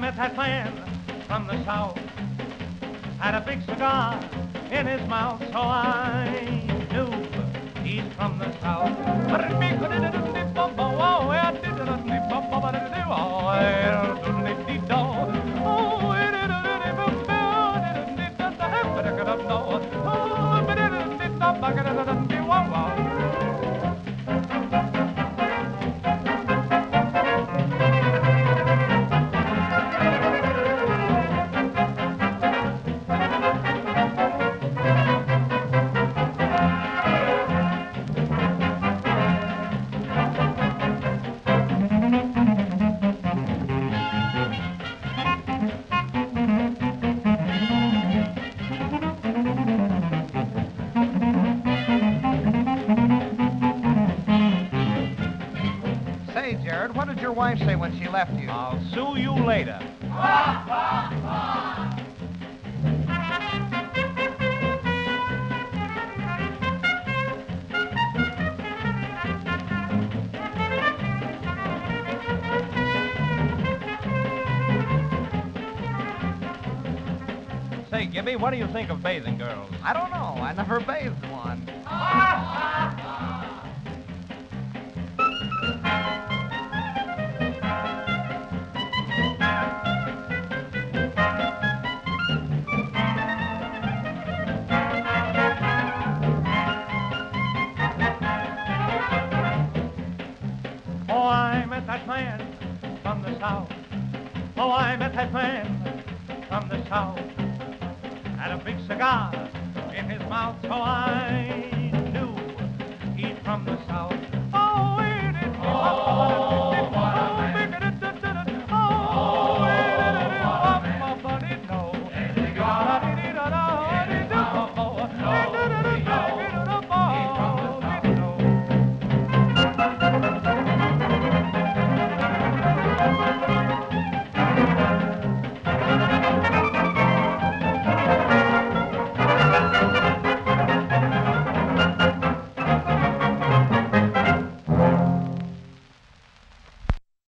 met that man from the south, had a big cigar in his mouth, so I knew he's from the south. Say, Jared, what did your wife say when she left you? I'll sue you later. Say, Gibby, what do you think of bathing girls? I don't know. I never bathed one. Oh, I met that man from the south. Oh, I met that man from the south. Had a big cigar in his mouth, so I knew he's from the south. Oh, it is.